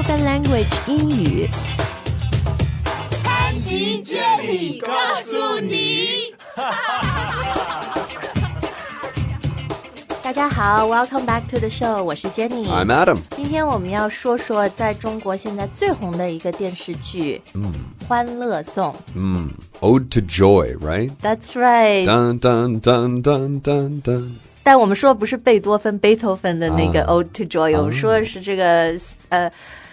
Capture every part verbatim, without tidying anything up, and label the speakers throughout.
Speaker 1: Spoken Language 英语。
Speaker 2: 潘吉接力告诉你。
Speaker 1: 大家好 ，Welcome back to the show， 我是 Jenny，
Speaker 3: I'm Adam。
Speaker 1: 今天我们要说说在中国现在最红的一个电视剧，嗯，《欢乐颂》。
Speaker 3: 嗯 ，Ode to Joy, right?
Speaker 1: That's right.
Speaker 3: Dun dun dun dun dun dun.
Speaker 1: 但我们说的不是贝多芬、贝多芬的那个 Ode to Joy，、啊、我们说的是这个呃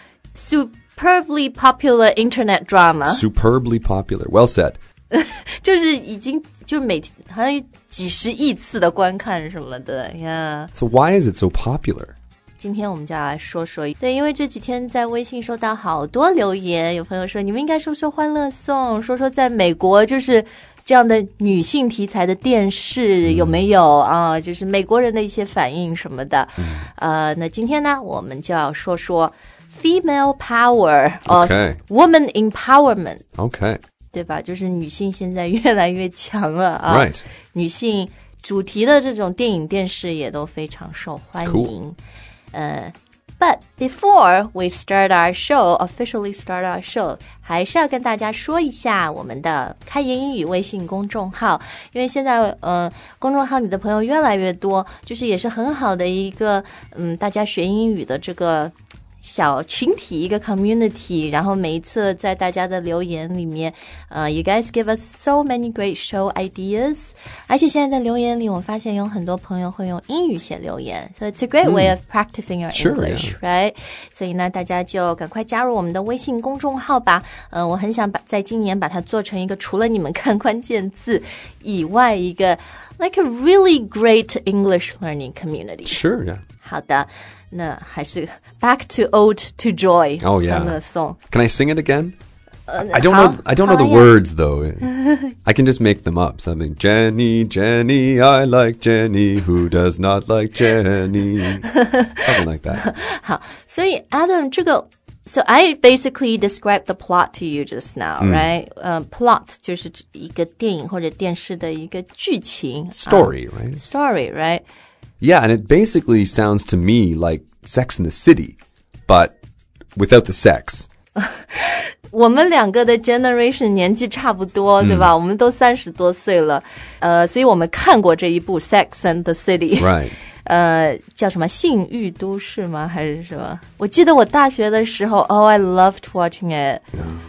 Speaker 1: superbly popular internet drama.
Speaker 3: Superbly popular. Well said.
Speaker 1: 就是已经就每天好像有几十亿次的观看什么的呀。
Speaker 3: Yeah. So why is it so popular?
Speaker 1: 今天我们就要来说说，对，因为这几天在微信收到好多留言，有朋友说你们应该说说《欢乐颂》，说说在美国就是这样的女性题材的电视有没有啊？就是美国人的一些反应什么的。嗯、呃，那今天呢，我们就要说说 female power of woman empowerment.
Speaker 3: Okay.
Speaker 1: 对吧？就是女性现在越来越强了啊。
Speaker 3: Right.
Speaker 1: 女性主题的这种电影电视也都非常受欢迎。
Speaker 3: Cool.
Speaker 1: 呃 But before we start our show, officially start our show, 还是要跟大家说一下我们的开言英语微信公众号，因为现在呃公众号里的朋友越来越多，就是也是很好的一个嗯大家学英语的这个小群体，一个 community， 然后每一次在大家的留言里面呃 you guys give us so many great show ideas， 而且现在在留言里我发现有很多朋友会用英语写留言， so it's a great way of practicing your English、嗯、right？ 所以呢大家就赶快加入我们的微信公众号吧。呃，我很想把在今年把它做成一个除了你们看关键字以外一个 like a really great English learning community.
Speaker 3: Sure, yeah.
Speaker 1: 好的，那还是 back to Ode to Joy.
Speaker 3: Oh yeah.
Speaker 1: 欢乐颂。
Speaker 3: Can I sing it again?
Speaker 1: Uh,
Speaker 3: I don't
Speaker 1: how,
Speaker 3: know. I don't know the
Speaker 1: yeah.
Speaker 3: words though. I can just make them up. Something. Jenny, Jenny, I like Jenny. Who does not like Jenny? Something like that.
Speaker 1: 好，所以 Adam 这个 So I basically described the plot to you just now, right? 呃、uh, plot 就是一个电影或者电视的一个剧情。
Speaker 3: Story,
Speaker 1: uh,
Speaker 3: right?
Speaker 1: Story, right?
Speaker 3: Yeah, and it basically sounds to me like Sex in the City, but without the sex.
Speaker 1: 我们两个的 generation 年纪差不多，对吧？我们都三十多岁了，呃，所以我们看过这一部 Sex and the City。
Speaker 3: Right.
Speaker 1: 呃，叫什么性欲都市吗？还是什么？我记得我大学的时候 ，Oh, I loved watching it.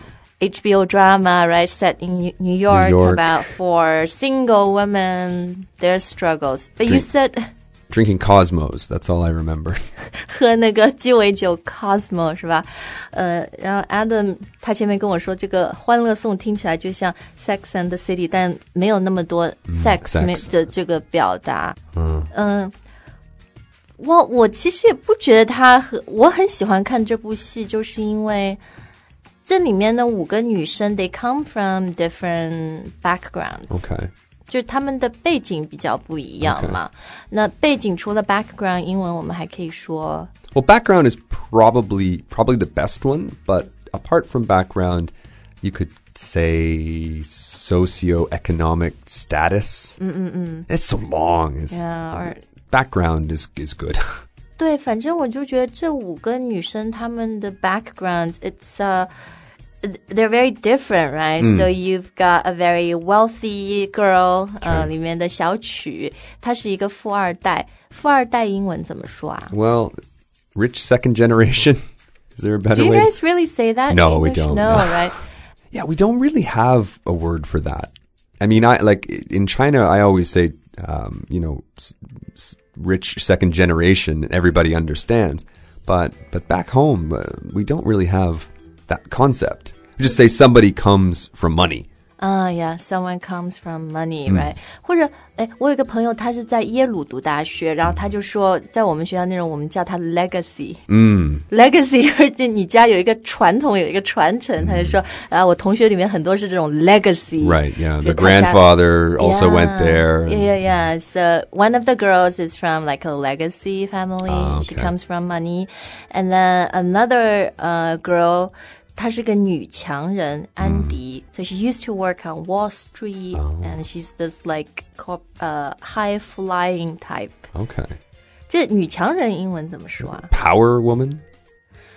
Speaker 1: H B O drama, right, set in New York,
Speaker 3: New York.
Speaker 1: about for single women, their struggles. But Drink, you said
Speaker 3: drinking Cosmos. That's all I remember.
Speaker 1: 喝那个鸡尾酒 Cosmo 是吧？呃，然后 Adam 他前面跟我说，这个欢乐颂听起来就像 Sex and the City， 但没有那么多 sex, sex 的这个表达。嗯嗯。呃我我其实也不觉得他很，我很喜欢看这部戏，就是因为这里面的五个女生 they come from different backgrounds.
Speaker 3: Okay.
Speaker 1: 就他们的背景比较不一样嘛。Okay. 那背景除了 background 英文我们还可以说
Speaker 3: Well, background is probably probably the best one, but apart from background, you could say socioeconomic status. Mm-mm-mm. It's so long. It's,
Speaker 1: yeah, or
Speaker 3: background is is good.
Speaker 1: 对，反正我就觉得这五个女生她们的 background it's uh they're very different, right? Mm. So you've got a very wealthy girl, 呃，里面的小曲，她是一个富二代。富二代英文怎么说啊？
Speaker 3: Well, rich second generation. Is there a better
Speaker 1: way? Do you
Speaker 3: way?
Speaker 1: guys really say that?
Speaker 3: No,
Speaker 1: in
Speaker 3: we don't.
Speaker 1: No, right?
Speaker 3: Yeah, we don't really have a word for that. I mean, I like in China, I always say, um, you know, s- s- rich second generation, and everybody understands. But but back home, uh, we don't really have that concept. We just say somebody comes from money.
Speaker 1: Ah, uh, yeah, someone comes from money, right? 或者，哎，我有一个朋友，他是在耶鲁读大学，然后他就说，在我们学校那种，我们叫他 legacy。嗯 ，legacy 就是你家有一个传统，有一个传承。他就说，啊，我同学里面很多是这种 legacy。
Speaker 3: Right, yeah. The grandfather also
Speaker 1: yeah,
Speaker 3: went there.
Speaker 1: Yeah, yeah, yeah. So one of the girls is from like a legacy family.
Speaker 3: Oh, okay.
Speaker 1: She comes from money, and then another uh, girl. 她是个女强人，安迪。So she used to work on Wall Street, oh. and she's this like uh, high flying type.
Speaker 3: Okay.
Speaker 1: 这女强人英文怎么说啊？
Speaker 3: Power woman?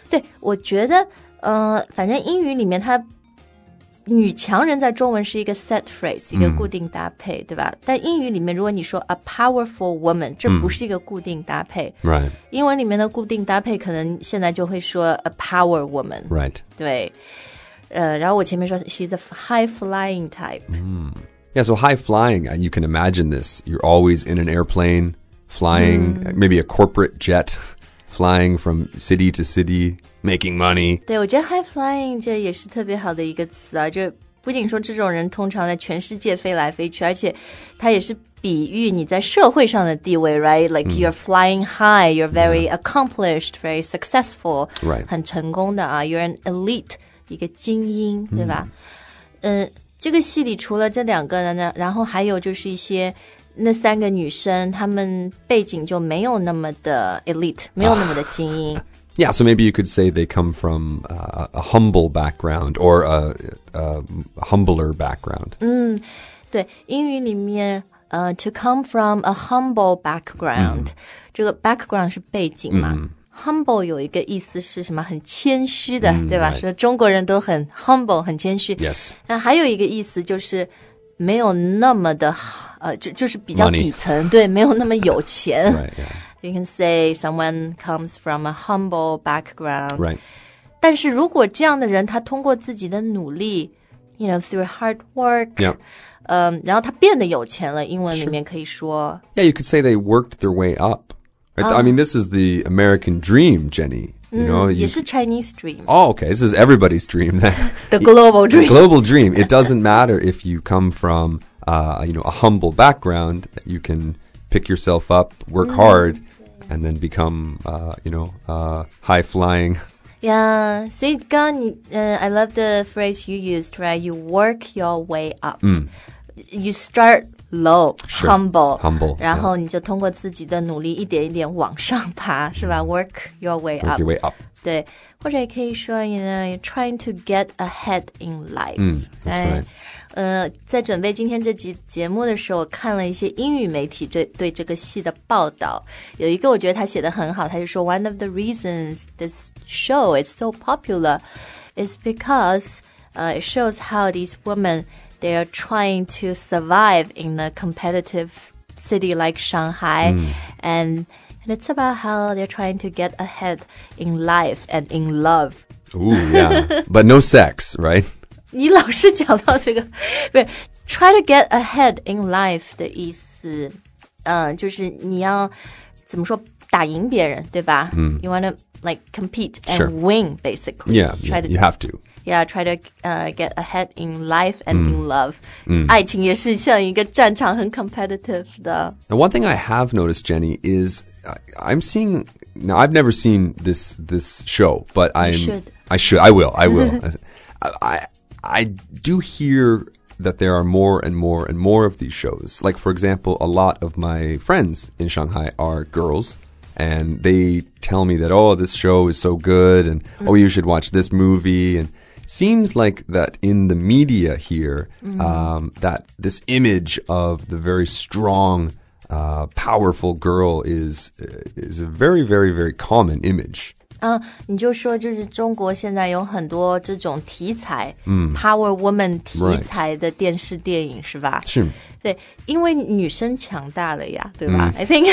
Speaker 1: 对，我觉得呃，反正英语里面它女强人在中文是一个 set phrase， 一个固定搭配，嗯、对吧？但英语里面如果你说 a powerful woman， 这不是一个固定搭配。
Speaker 3: Right.
Speaker 1: 英文里面的固定搭配可能现在就会说 a power woman.
Speaker 3: Right.
Speaker 1: 对。呃，然后我前面说 she's a high flying type.
Speaker 3: Mm. Yeah, so high flying, you can imagine this. You're always in an airplane, flying, mm. maybe a corporate jet, flying from city to city, making money.
Speaker 1: 对，我觉得 high flying 这也是特别好的一个词啊，就不仅说这种人通常在全世界飞来飞去，而且它也是比喻你在社会上的地位 right? Like、嗯、you're flying high, you're very、yeah. accomplished, very successful,
Speaker 3: right.
Speaker 1: 很成功的啊 you're an elite, 一个精英，对吧？嗯、呃，这个戏里除了这两个呢，然后还有就是一些那三个女生，她们背景就没有那么的 elite， 没有那么的精英。
Speaker 3: Yeah, so maybe you could say they come from uh, a humble background or a, a humbler background.
Speaker 1: 嗯，对，英语里面呃 to come from a humble background、嗯、这个 background 是背景嘛、嗯、humble 有一个意思是什么很谦虚的、嗯、对吧、right. 说中国人都很 humble 很谦虚
Speaker 3: Yes.
Speaker 1: 那还有一个意思就是没有那么的呃就就是比较底层 对没有那么有钱
Speaker 3: right, yeah.
Speaker 1: You can say someone comes from a humble background.
Speaker 3: Right.
Speaker 1: 但是如果这样的人他通过自己的努力 you know, through hard work,
Speaker 3: yeah.
Speaker 1: 嗯，然后他变得有钱了，英文里面可以说
Speaker 3: Yeah, you could say they worked their way up. Right? Oh. I mean, this is the American dream, Jenny. You know,
Speaker 1: 嗯，也是 Chinese dream.
Speaker 3: Oh, okay. This is everybody's dream.
Speaker 1: The global dream.
Speaker 3: The global dream. It doesn't matter if you come from, uh, you know, a humble background. You can pick yourself up, work hard.And then become, uh, you know, uh, high flying.
Speaker 1: Yeah, 所以刚刚你，呃 I love the phrase you used, right? You work your way up.
Speaker 3: 嗯
Speaker 1: You start low,
Speaker 3: sure.
Speaker 1: humble,
Speaker 3: humble.
Speaker 1: 然后你就通过自己的努力一点一点往上爬，是吧 ？Work your way
Speaker 3: up. Work your way up.
Speaker 1: 对，或者也可以说 you know, you're trying to get ahead in life.
Speaker 3: 嗯 that's right.
Speaker 1: 呃，在准备今天这集节目的时候，我看了一些英语媒体对对这个戏的报道。有一个我觉得他写得很好，他就说 One of the reasons this show is so popular is because uh, it shows how these women they are trying to survive in a competitive city like Shanghai, mm. and and it's about how they're trying to get ahead in life and in love.
Speaker 3: Ooh, yeah, but no sex, right?
Speaker 1: 你老是讲到这个，不是 try to get ahead in life 的意思，嗯，就是你要怎么说打赢别人，对吧？嗯 ，You want to like compete and
Speaker 3: sure.
Speaker 1: win basically.
Speaker 3: Yeah,
Speaker 1: try
Speaker 3: yeah
Speaker 1: to,
Speaker 3: you have to.
Speaker 1: Yeah, try to uh, get ahead in life and in love. 嗯，爱情也是像一个战场，很 competitive 的。
Speaker 3: And one thing I have noticed, Jenny, is I'm seeing now. I've never seen this this show, but I'm.
Speaker 1: You should.
Speaker 3: I should. I will. I will. I. I do hear that there are more and more and more of these shows. Like, for example, a lot of my friends in Shanghai are girls, and they tell me that, oh, this show is so good, and mm. oh, you should watch this movie. And it seems like that in the media here, mm. um, that this image of the very strong, uh, powerful girl is is a very, very, very common image.
Speaker 1: 嗯，你就说就是中国现在有很多这种题材，嗯 ，Power Woman 题材的电视电影是吧？
Speaker 3: 是，
Speaker 1: 对，因为女生强大了呀，对吧、嗯、？I think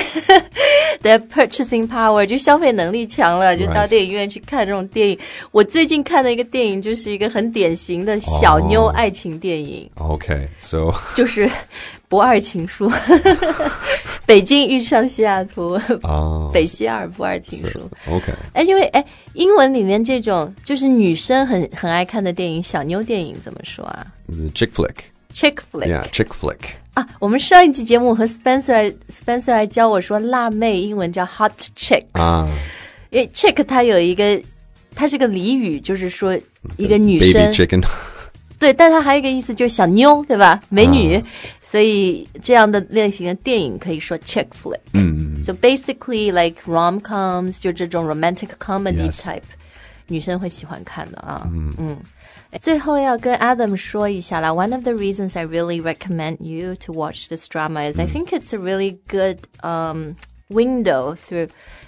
Speaker 1: the purchasing power 就消费能力强了，就到电影院去看这种电影。Right. 我最近看的一个电影就是一个很典型的小妞爱情电影。
Speaker 3: Oh. Okay, so
Speaker 1: 就是不二情书。北京遇上西雅图， oh, 北西二不二情书。
Speaker 3: So, OK，
Speaker 1: 哎，因为哎，英文里面这种就是女生很很爱看的电影，小妞电影怎么说啊
Speaker 3: ？Chick flick。Chick
Speaker 1: flick。
Speaker 3: Yeah, chick flick。
Speaker 1: 啊，我们上一期节目和 Spencer Spencer 还教我说辣妹英文叫 hot chicks。啊。因为 chick 它有一个，它是个俚语，就是说一个女生。
Speaker 3: Baby chicken。
Speaker 1: 对，但它还有一个意思就是小妞，对吧？美女，啊、所以这样的类型的电影可以说 chick flick。嗯 ，So basically like rom-coms 就这种 romantic comedy type，、yes. 女生会喜欢看的啊。嗯嗯。最后要跟 Adam 说一下啦 ，One of the reasons I really recommend you to watch this drama is、嗯、I think it's a really good um window through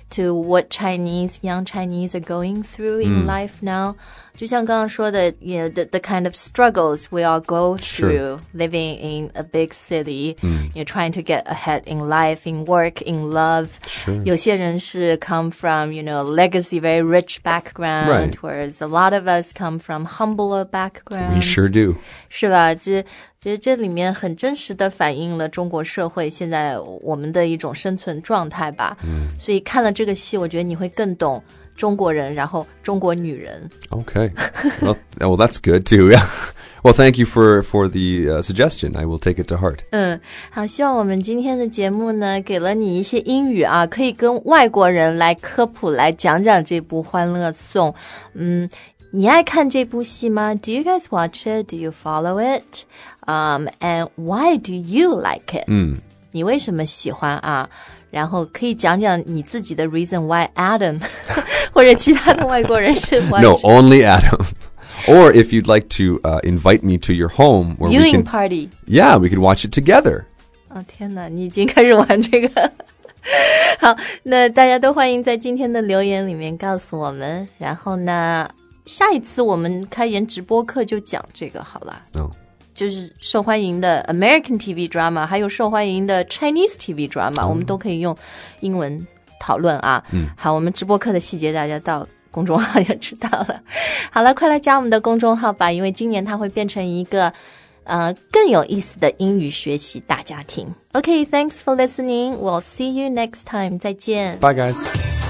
Speaker 1: to what Chinese, young Chinese are going through in、mm. life now. 就像刚刚说的 you know, the, the kind of struggles we all go through
Speaker 3: sure.
Speaker 1: living in a big city,、mm. you know, trying to get ahead in life, in work, in love.
Speaker 3: Sure.
Speaker 1: 有些人是 come from, you know, legacy, very rich background,
Speaker 3: right.
Speaker 1: whereas a lot of us come from humbler backgrounds.
Speaker 3: We sure do.
Speaker 1: 是吧？这其实这里面很真实的反映了中国社会现在我们的一种生存状态吧。嗯，所以看了这个戏，我觉得你会更懂中国人，然后中国女人。
Speaker 3: Okay. Well, well, that's good too. Yeah. Well, thank you for for the、uh, suggestion. I will take it to heart.
Speaker 1: 嗯，好，希望我们今天的节目呢，给了你一些英语啊，可以跟外国人来科普，来讲讲这部《欢乐颂》。嗯。你爱看这部戏吗？ Do you guys watch it? Do you follow it? Um, and why do you like it?
Speaker 3: 嗯，
Speaker 1: 你为什么喜欢啊？然后可以讲讲你自己的 reason why Adam 或者其他的外国人是
Speaker 3: No, only Adam. Or if you'd like to uh, invite me to your home where
Speaker 1: viewing
Speaker 3: we can,
Speaker 1: party.
Speaker 3: Yeah, we could watch it together.
Speaker 1: 哦，天哪，你已经开始玩这个。好，那大家都欢迎在今天的留言里面告诉我们。然后呢，下一次我们开言直播课就讲这个好了。
Speaker 3: 哦，
Speaker 1: 就是受欢迎的 American T V drama， 还有受欢迎的 Chinese T V drama，、嗯、我们都可以用英文讨论啊。
Speaker 3: 嗯，
Speaker 1: 好，我们直播课的细节大家到公众号就知道了。好了，快来加我们的公众号吧，因为今年它会变成一个呃更有意思的英语学习大家庭。Okay, thanks for listening. We'll see you next time. 再见。
Speaker 3: Bye, guys.